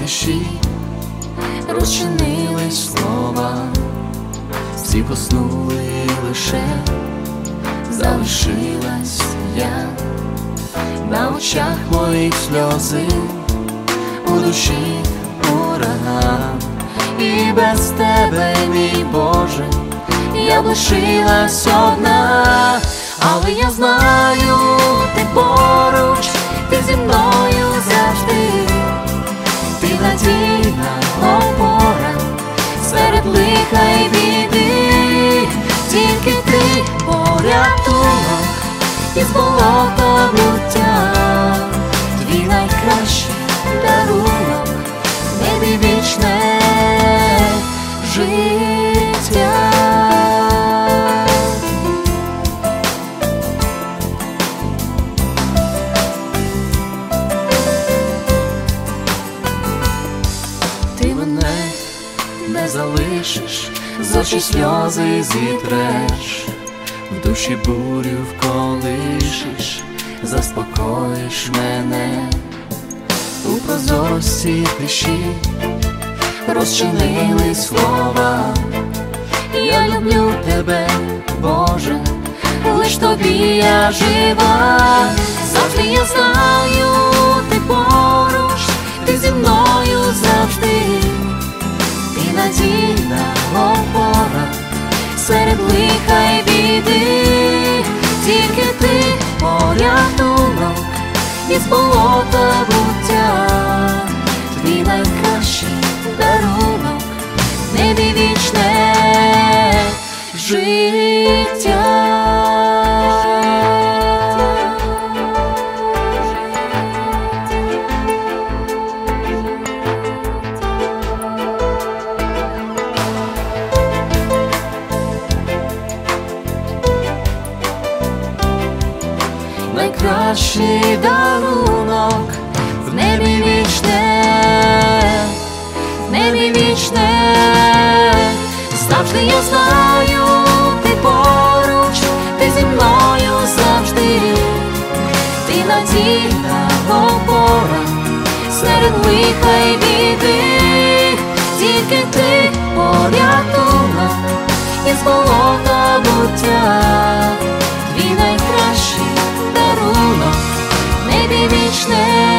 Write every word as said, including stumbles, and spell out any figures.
тиші розчинились слова, всі поснули, лише залишилась я. На очах моїх сльози, у душі ураган. І без тебе, мій Боже, я б лишилась одна. Але я знаю, ти поруч, ти зі мною завжди. Ти надійна опора серед лиха й біди. Тільки ти порятунок із болота буття. Твій найкращий дарунок, в небі вічне життя. Ти мене не залишиш, з очі сльози зітреш, в душі бурю вколишиш, заспокоїш мене. У прозорості тиші розчинили слова. Я люблю тебе, Боже, лиш тобі я жива. Завжди я знаю, ти поруч, ти зі мною завжди. Ти надійна опора серед лиха й біди. Тільки ти порятунок із болота буття. Твій найкращий дарунок, в небі вічне життя. Найкращий дарунок, в небі вічне, в небі вічне. Завжди я знаю, ти поруч, ти зі мною завжди. Ти надійна опора серед лиха й біди. Тільки ти порятунок із болота буття. Твій найкращий дарунок, в небі вічне.